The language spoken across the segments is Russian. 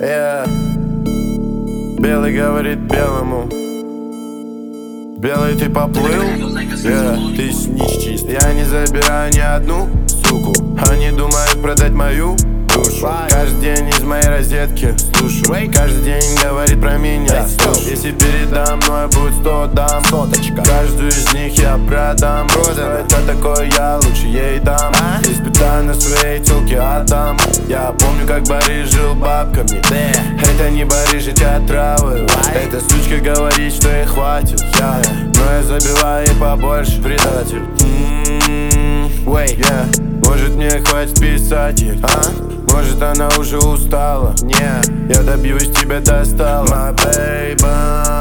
Белый говорит белому: белый, ты поплыл, ты снич чист. Я не забираю ни одну суку, они думают продать мою душу. Каждый день из моей розетки слушаю, каждый день говорит про меня. Если передо мной будет 100 дам, каждую из них я продам. Это такой я, лучше ей дам. Испытаю на своей телке отдам. Я помню, как Борис жил бабками. Это не Борис, жить отравы. Эта сучка говорит, что ей хватит, но я забиваю ей побольше. Предатель. Может, мне хватит писать ей, Может, она уже устала. Не, я добьюсь, тебя достала. My baby,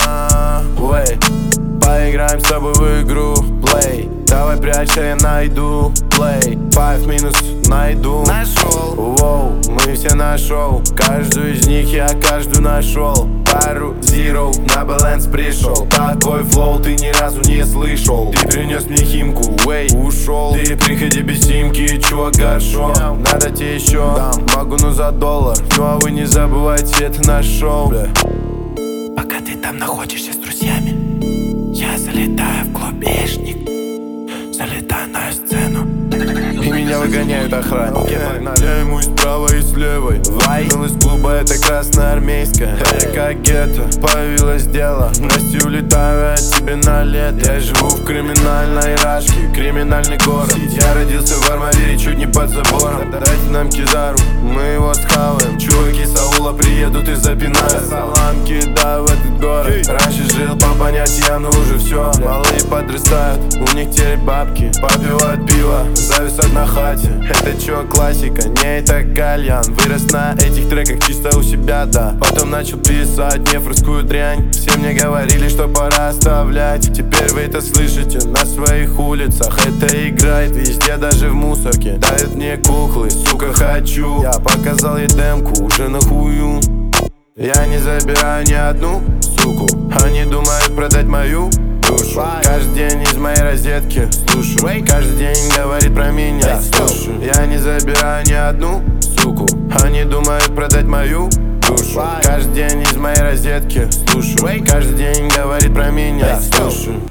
поиграем с тобой в игру. Play, давай прячься, я найду. Play, 5 минус найду. Нашел. Воу, мы все нашел. Каждую из них я каждую нашел. Пару zero на баланс пришел. Такой флоу ты ни разу не слышал. Ты принес мне химку, ушел. Ты приходи без симки, чувак, горшок. Надо тебе еще, могу, но за $1. Ну а вы не забывайте, это наш шоу. Пока ты там находишься с друзьями, я залетаю в клубешник, залетаю на сцену, и меня выгоняют охранники. Я ему и справа, и с левой. Но из клуба это красноармейская. Я как гетто, появилось дело. Прости, улетаю от тебя на лето. Я живу в криминальной рашке, криминальный город. Я родился в Армавире, чуть не под забором. Дайте нам кизару, мы его схаваем. Чуваки Саула приедут и запинают. Салам кидаю в этот город. Раньше жил по понятиям, но уже все. Малые подрастают, у них теперь бабки. Попивают пиво, зависят на хате. Это чё, классика? Не, это кальян. Вырос на этих треках чисто у себя, да. Потом начал писать нефорскую дрянь. Все мне говорили, что пора оставлять. Теперь вы это слышите на своих улицах. Это играет везде, даже в мусорке. Дают мне куклы, сука, хочу. Я показал ей демку, уже нахую. Я не забираю ни одну суку, они думают продать мою душу. Каждый день из моей розетки слушаю, каждый день говорит про меня. Слушаю. Я не забираю ни одну суку, они думают продать мою душу. Каждый день из моей розетки слушаю, каждый день говорит про меня. Слушаю.